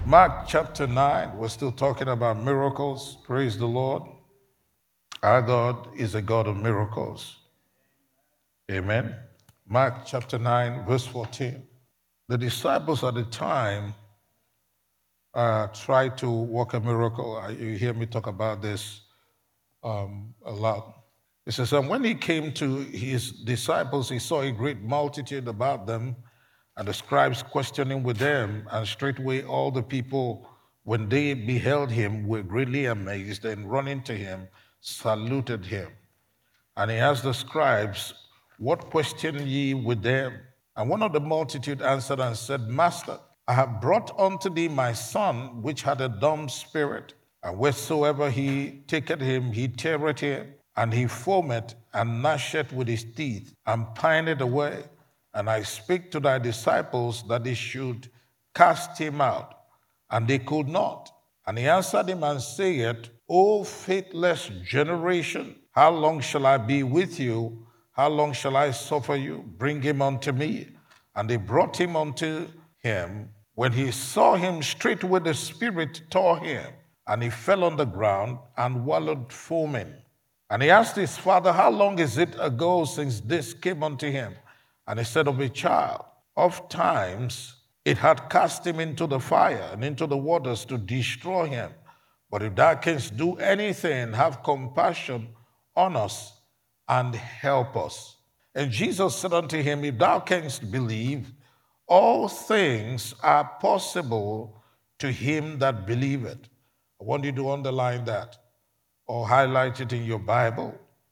Mark chapter 9, we're still talking about miracles. Praise the Lord. Our God is a God of miracles. Amen. Mark chapter 9, verse 14. The disciples at the time tried to work a miracle. You hear me talk about this a lot. It says, and when he came to his disciples, he saw a great multitude about them, and the scribes questioning with them, and straightway all the people, when they beheld him, were greatly amazed, and running to him, saluted him. And he asked the scribes, what question ye with them? And one of the multitude answered and said, Master, I have brought unto thee my son, which had a dumb spirit, and wheresoever he taketh him, he teareth him, and he foameth and gnasheth with his teeth, and pineth away. And I speak to thy disciples that they should cast him out, and they could not. And he answered him and said, O faithless generation, how long shall I be with you? How long shall I suffer you? Bring him unto me. And they brought him unto him. When he saw him, straightway the spirit tore him, and he fell on the ground and wallowed foaming. And he asked his father, how long is it ago since this came unto him? And he said, of a child. Oft times it had cast him into the fire and into the waters to destroy him. But if thou canst do anything, have compassion on us and help us. And Jesus said unto him, if thou canst believe, all things are possible to him that believeth. I want you to underline that or highlight it in your Bible.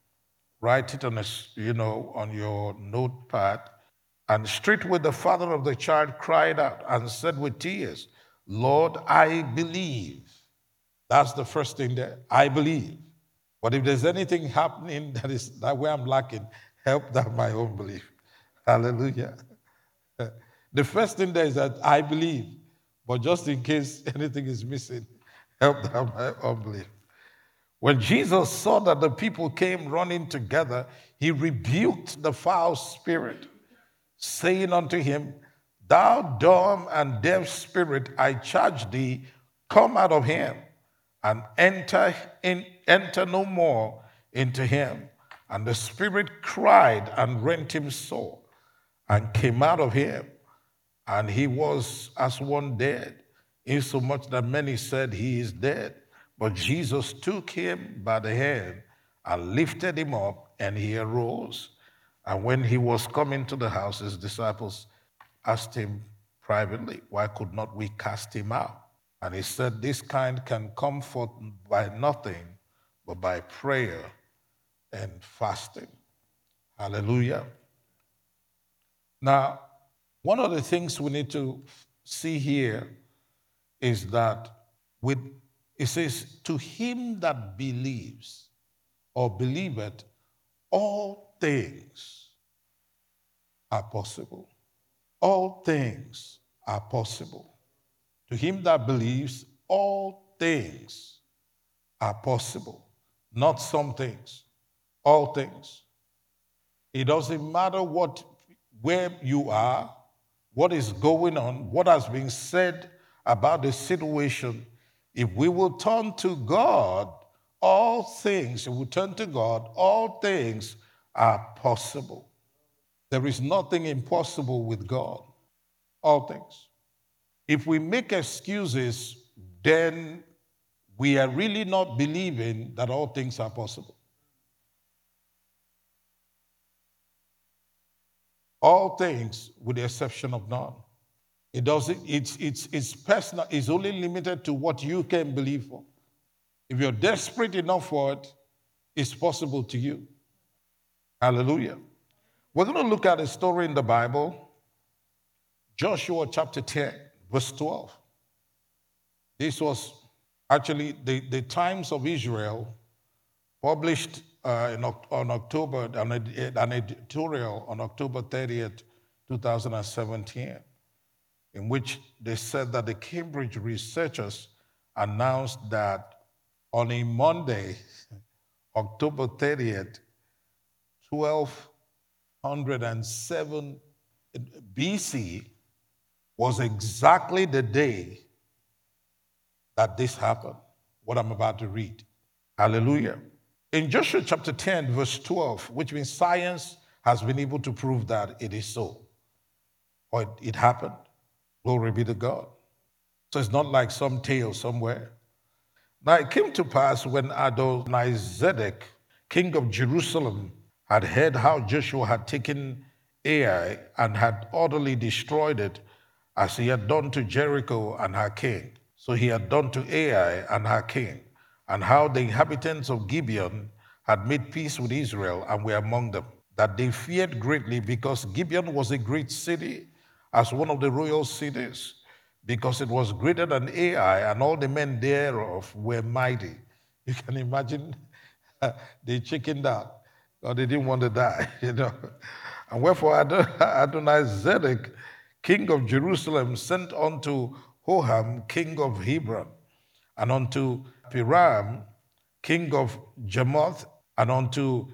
Write it on on your notepad. And straightway the father of the child cried out and said with tears, Lord, I believe. That's the first thing there. I believe. But if there's anything happening that is that way I'm lacking, help that my own belief. Hallelujah. The first thing there is that I believe. But just in case anything is missing, help that my unbelief. When Jesus saw that the people came running together, he rebuked the foul spirit, saying unto him, Thou dumb and deaf spirit, I charge thee, come out of him, and enter no more into him. And the spirit cried and rent him sore, and came out of him, and he was as one dead, insomuch that many said, He is dead. But Jesus took him by the hand and lifted him up, and he arose. And when he was coming to the house, his disciples asked him privately, Why could not we cast him out? And he said, This kind can come forth by nothing but by prayer and fasting. Hallelujah. Now, one of the things we need to see here is that it says, to him that believes or believeth, all things are possible. All things are possible. To him that believes, all things are possible. Not some things, all things. It doesn't matter where you are, what is going on, what has been said about the situation. If we will turn to God, all things, if we turn to God, all things are possible. There is nothing impossible with God. All things. If we make excuses, then we are really not believing that all things are possible. All things, with the exception of none. It doesn't, it's personal, it's only limited to what you can believe for. If you're desperate enough for it, it's possible to you. Hallelujah. We're going to look at a story in the Bible, Joshua chapter 10, verse 12. This was actually the Times of Israel published on October, an editorial on October 30th, 2017, in which they said that the Cambridge researchers announced that on a Monday, October 30th, 1207 BC, was exactly the day that this happened, what I'm about to read. Hallelujah. In Joshua chapter 10, verse 12, which means science has been able to prove that it is so, or it happened. Glory be to God. So it's not like some tale somewhere. Now it came to pass when Adonizedek, king of Jerusalem, had heard how Joshua had taken Ai and had utterly destroyed it, as he had done to Jericho and her king. So he had done to Ai and her king, and how the inhabitants of Gibeon had made peace with Israel and were among them, that they feared greatly, because Gibeon was a great city, as one of the royal cities, because it was greater than Ai, and all the men thereof were mighty. You can imagine they chickened out, or they didn't want to die, you know. And wherefore Adonizedek, king of Jerusalem, sent unto Hoham, king of Hebron, and unto Piram, king of Jarmuth, and unto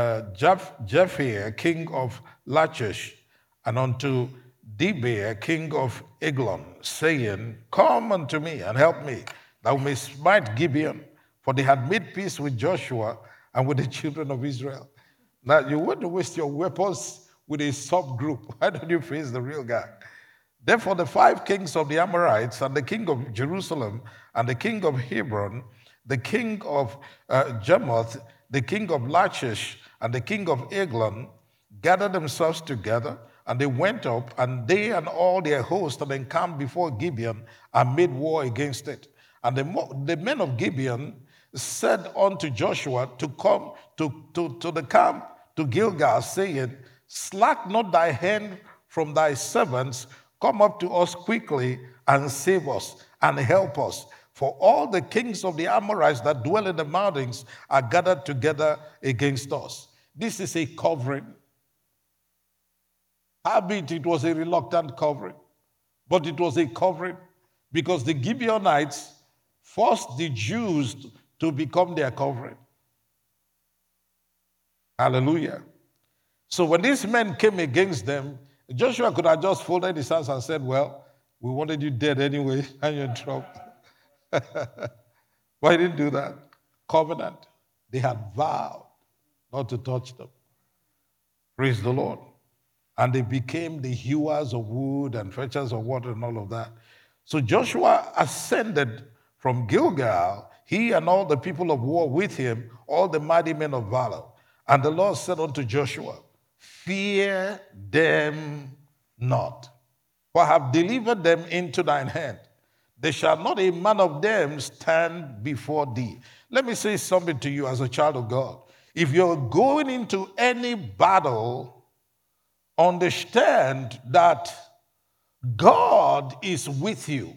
Japhia, king of Lachish, and unto Debir, king of Eglon, saying, Come unto me and help me, thou may smite Gibeon, for they had made peace with Joshua and with the children of Israel. Now, you want to waste your weapons with a subgroup. Why don't you face the real guy? Therefore, the 5 kings of the Amorites, and the king of Jerusalem, and the king of Hebron, the king of Jarmuth, the king of Lachish, and the king of Eglon, gathered themselves together, and they went up, and they and all their host, and encamped before Gibeon, and made war against it. And the men of Gibeon said unto Joshua to come to the camp to Gilgal, saying, Slack not thy hand from thy servants, come up to us quickly and save us and help us. For all the kings of the Amorites that dwell in the mountains are gathered together against us. This is a covering. Howbeit it was a reluctant covering, but it was a covering because the Gibeonites forced the Jews to become their covering. Hallelujah. So when these men came against them, Joshua could have just folded his hands and said, Well, we wanted you dead anyway, and you're in trouble. Why he didn't do that? Covenant. They had vowed not to touch them. Praise the Lord. And they became the hewers of wood and fetchers of water and all of that. So Joshua ascended from Gilgal, he and all the people of war with him, all the mighty men of valor. And the Lord said unto Joshua, Fear them not, for I have delivered them into thine hand. There shall not a man of them stand before thee. Let me say something to you as a child of God. If you're going into any battle, understand that God is with you.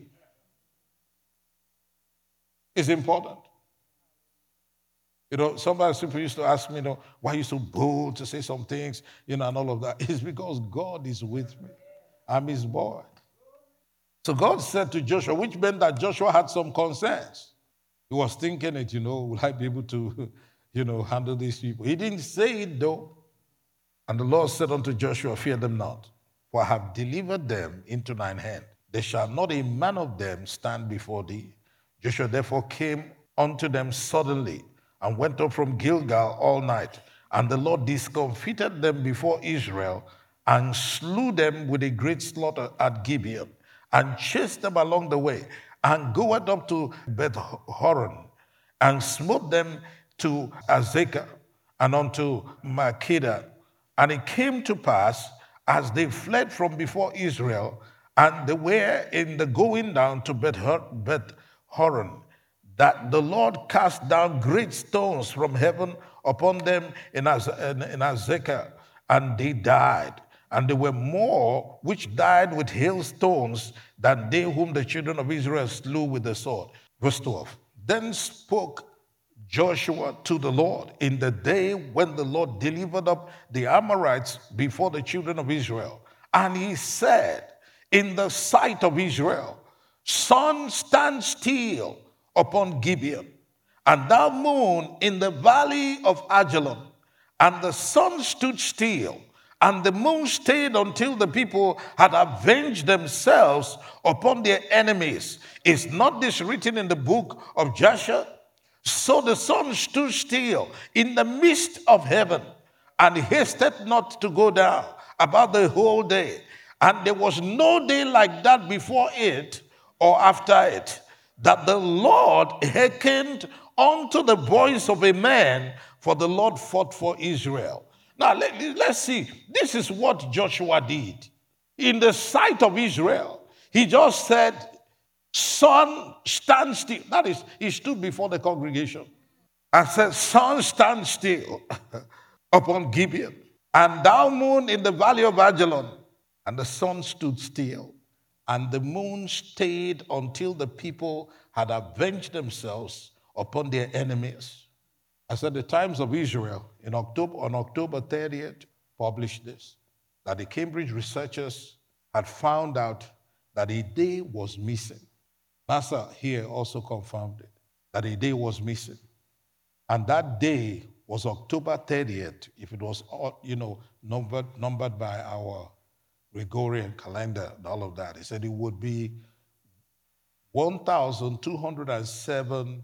It's important. You know, sometimes people used to ask me, why are you so bold to say some things, and all of that. It's because God is with me. I'm his boy. So God said to Joshua, which meant that Joshua had some concerns. He was thinking it, will I be able to, handle these people? He didn't say it though. And the Lord said unto Joshua, Fear them not, for I have delivered them into thine hand. There shall not a man of them stand before thee. Joshua therefore came unto them suddenly, and went up from Gilgal all night. And the Lord discomfited them before Israel, and slew them with a great slaughter at Gibeon, and chased them along the way, and goeth up to Beth-horon, and smote them to Azekah, and unto Makkedah. And it came to pass, as they fled from before Israel, and they were in the going down to Beth-horon, that the Lord cast down great stones from heaven upon them in Azekah, and they died. And there were more which died with hailstones than they whom the children of Israel slew with the sword. Verse 12. Then spoke Joshua to the Lord in the day when the Lord delivered up the Amorites before the children of Israel. And he said, in the sight of Israel, Sun, stand still upon Gibeon, and thou moon in the valley of Ajalon. And the sun stood still, And the moon stayed until the people had avenged themselves upon their enemies. Is not this written in the book of Joshua? So the sun stood still in the midst of heaven and hasted not to go down about the whole day. And there was no day like that before it or after it, that the Lord hearkened unto the voice of a man, for the Lord fought for Israel. Now, let's see. This is what Joshua did. In the sight of Israel, he just said, sun, stand still. That is, he stood before the congregation and said, sun, stand still upon Gibeon, and thou moon in the valley of Ajalon. And the sun stood still, and the moon stayed until the people had avenged themselves upon their enemies. I said the Times of Israel on October 30th published this, that the Cambridge researchers had found out that a day was missing. NASA here also confirmed it, that a day was missing. And that day was October 30th, if it was, numbered by our Gregorian calendar and all of that. He said it would be 1207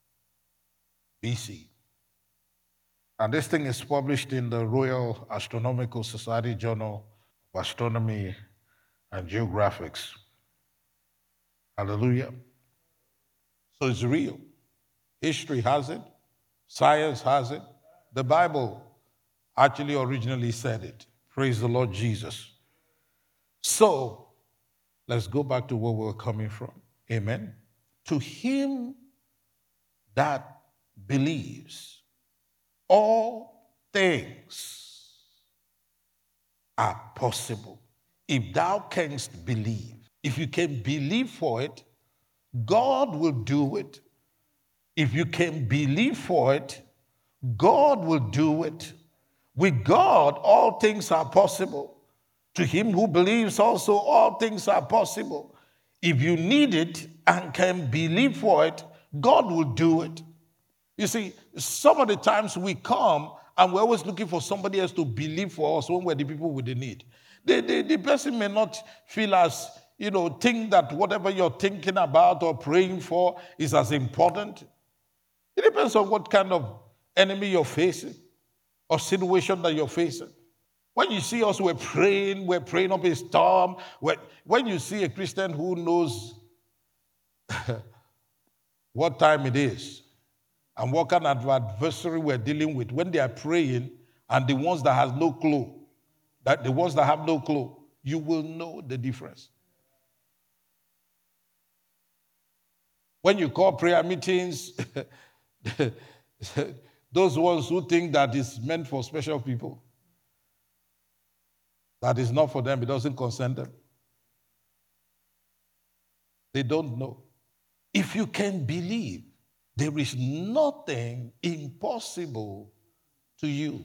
BC. And this thing is published in the Royal Astronomical Society Journal of Astronomy and Geographics. Hallelujah. So it's real. History has it. Science has it. The Bible actually originally said it. Praise the Lord Jesus. So let's go back to where we're coming from. Amen. To him that believes, all things are possible. If thou canst believe, if you can believe for it, God will do it. If you can believe for it, God will do it. With God, all things are possible. To him who believes also, all things are possible. If you need it and can believe for it, God will do it. You see, some of the times we come and we're always looking for somebody else to believe for us when we're the people with the need. The person may not feel as, think that whatever you're thinking about or praying for is as important. It depends on what kind of enemy you're facing or situation that you're facing. When you see us, we're praying up a storm. When you see a Christian who knows what time it is and what kind of adversary we're dealing with, when they are praying, and the ones that have no clue, you will know the difference. When you call prayer meetings, those ones who think that is meant for special people, that is not for them, it doesn't concern them. They don't know. If you can believe, there is nothing impossible to you.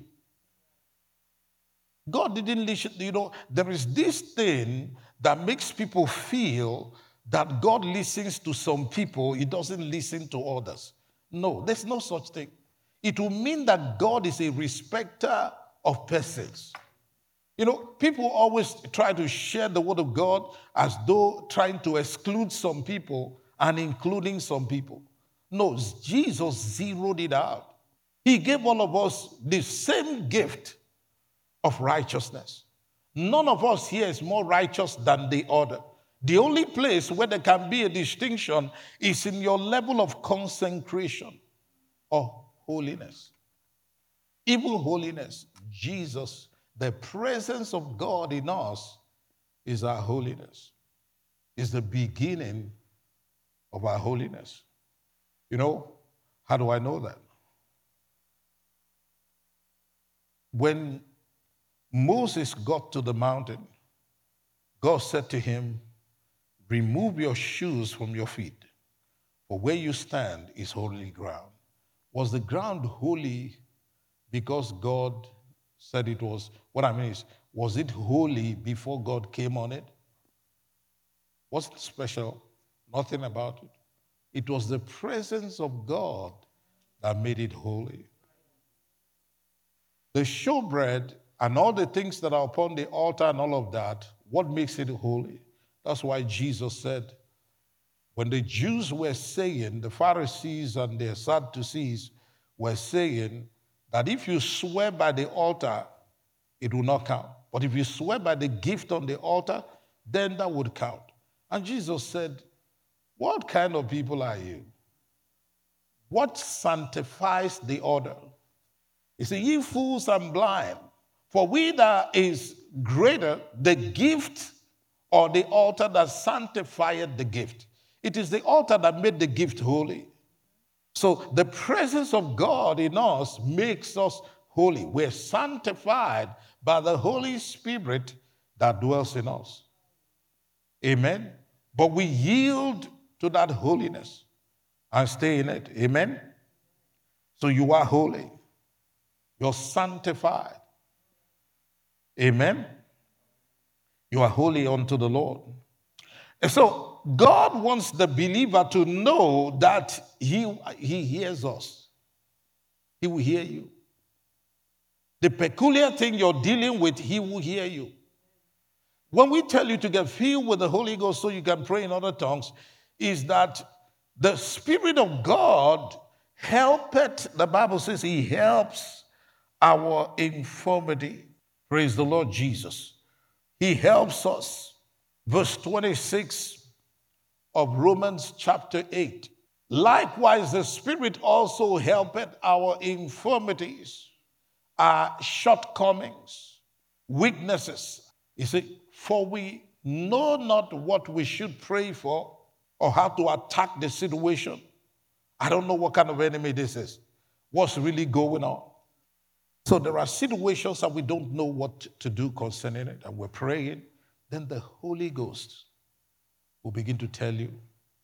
God didn't listen, there is this thing that makes people feel that God listens to some people, he doesn't listen to others. No, there's no such thing. It will mean that God is a respecter of persons. People always try to share the word of God as though trying to exclude some people and including some people. No, Jesus zeroed it out. He gave all of us the same gift of righteousness. None of us here is more righteous than the other. The only place where there can be a distinction is in your level of consecration or holiness. Even holiness, Jesus, the presence of God in us is our holiness, is the beginning of our holiness. How do I know that? When Moses got to the mountain, God said to him, remove your shoes from your feet, for where you stand is holy ground. Was the ground holy because God said it was? What I mean is, was it holy before God came on it? Wasn't special, nothing about it. It was the presence of God that made it holy. The showbread and all the things that are upon the altar and all of that, what makes it holy? That's why Jesus said, when the Jews were saying, the Pharisees and the Sadducees were saying that if you swear by the altar, it will not count. But if you swear by the gift on the altar, then that would count. And Jesus said, what kind of people are you? What sanctifies the order? He said, ye fools and blind, for we that is greater the gift or the altar that sanctifieth the gift. It is the altar that made the gift holy. So the presence of God in us makes us holy. We're sanctified by the Holy Spirit that dwells in us. Amen. But we yield to that holiness and stay in it. Amen. So you are holy. You're sanctified. Amen. You are holy unto the Lord. And so God wants the believer to know that he hears us. He will hear you. The peculiar thing you're dealing with, he will hear you. When we tell you to get filled with the Holy Ghost so you can pray in other tongues, is that the Spirit of God helpeth, the Bible says he helps our infirmity. Praise the Lord Jesus. He helps us. Verse 26 of Romans chapter 8. Likewise, the Spirit also helpeth our infirmities, our shortcomings, weaknesses. You see, for we know not what we should pray for or how to attack the situation. I don't know what kind of enemy this is. What's really going on? So there are situations that we don't know what to do concerning it, and we're praying. Then the Holy Ghost will begin to tell you,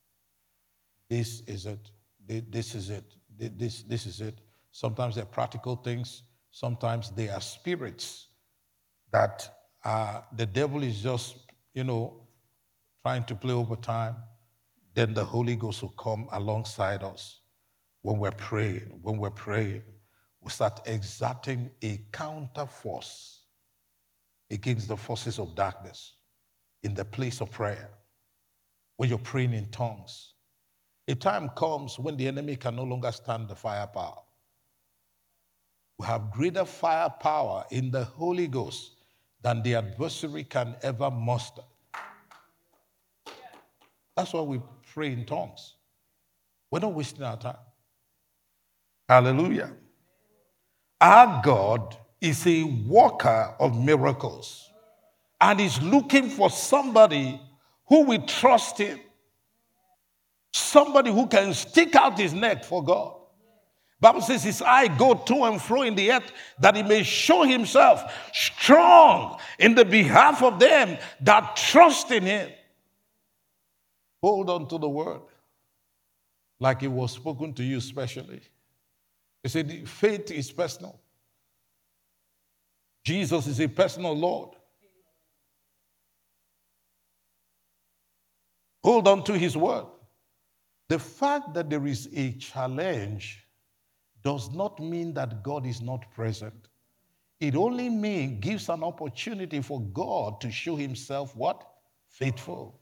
this is it, this is it, this is it. Sometimes they're practical things. Sometimes they are spirits that the devil is just, trying to play over time. Then the Holy Ghost will come alongside us when we're praying. When we're praying, we start exerting a counter force against the forces of darkness in the place of prayer. When you're praying in tongues, a time comes when the enemy can no longer stand the firepower. We have greater firepower in the Holy Ghost than the adversary can ever muster. That's why we pray in tongues. We're not wasting our time. Hallelujah. Our God is a worker of miracles and is looking for somebody who will trust him. Somebody who can stick out his neck for God. Bible says his eye go to and fro in the earth that he may show himself strong in the behalf of them that trust in him. Hold on to the word like it was spoken to you specially. He said faith is personal. Jesus is a personal Lord. Hold on to his word. The fact that there is a challenge does not mean that God is not present. It only gives an opportunity for God to show himself what? Faithful.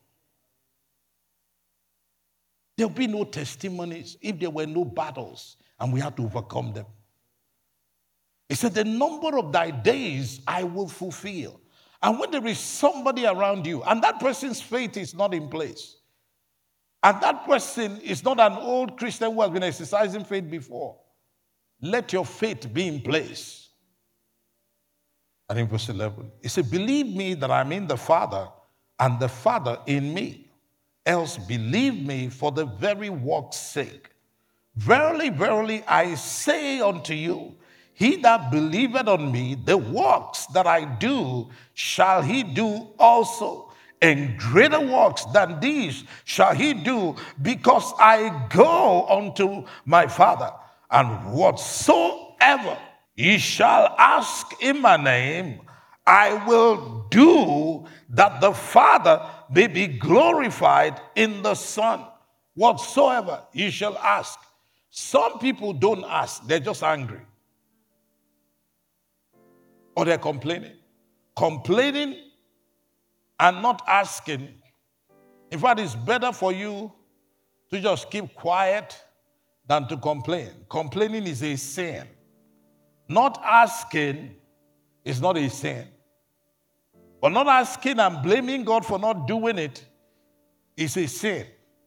There will be no testimonies if there were no battles and we had to overcome them. He said, the number of thy days I will fulfill. And when there is somebody around you and that person's faith is not in place, and that person is not an old Christian who has been exercising faith before, let your faith be in place. And in verse 11, he said, believe me that I'm in the Father and the Father in me. Else believe me for the very work's sake. Verily, verily, I say unto you, he that believeth on me, the works that I do, shall he do also. And greater works than these shall he do, because I go unto my Father. And whatsoever ye shall ask in my name, I will do, that the Father may be glorified in the Son. Whatsoever ye shall ask. Some people don't ask, they're just angry. or they're complaining. Complaining and not asking. In fact, it's better for you to just keep quiet than to complain. Complaining is a sin. Not asking is not a sin. But not asking and blaming God for not doing it is a sin.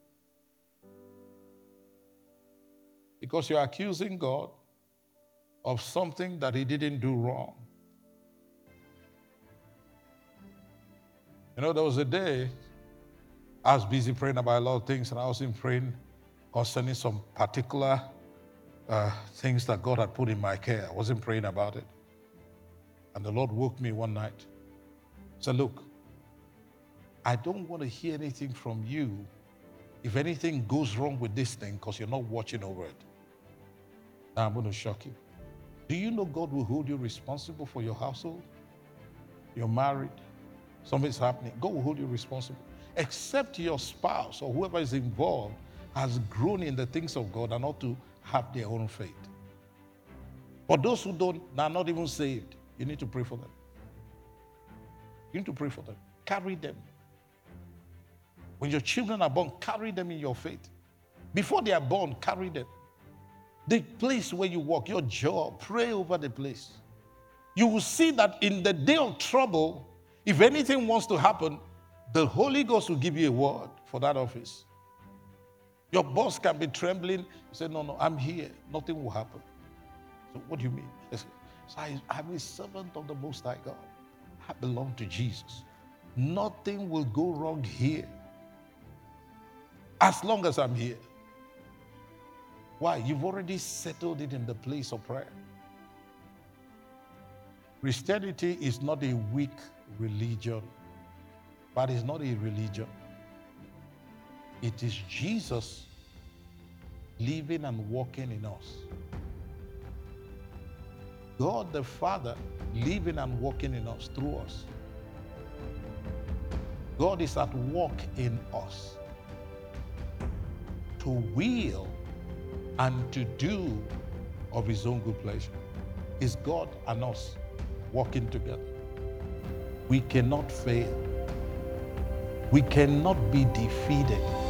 Because you're accusing God of something that he didn't do wrong. You know, there was a day I was busy praying about a lot of things, and I was praying concerning some particular things that God had put in my care. I wasn't praying about it. And the Lord woke me one night. Said, look, I don't want to hear anything from you if anything goes wrong with this thing because you're not watching over it. Now I'm going to shock you. Do you know God will hold you responsible for your household? You're married. Something's happening. God will hold you responsible. Except your spouse or whoever is involved has grown in the things of God and ought to have their own faith. For those who are not even saved, you need to pray for them. You need to pray for them. Carry them. When your children are born, carry them in your faith. Before they are born, carry them. The place where you work, your job, pray over the place. You will see that in the day of trouble, if anything wants to happen, the Holy Ghost will give you a word for that office. Your boss can be trembling. You say, no, I'm here. Nothing will happen. So what do you mean? So I'm a servant of the Most High God. I belong to Jesus. Nothing will go wrong here as long as I'm here. Why? You've already settled it in the place of prayer. Christianity is not a weak religion, but it's not a religion. It is Jesus living and walking in us. God the Father living and walking in us, through us. God is at work in us to will and to do of his own good pleasure. It's God and us working together. We cannot fail. We cannot be defeated.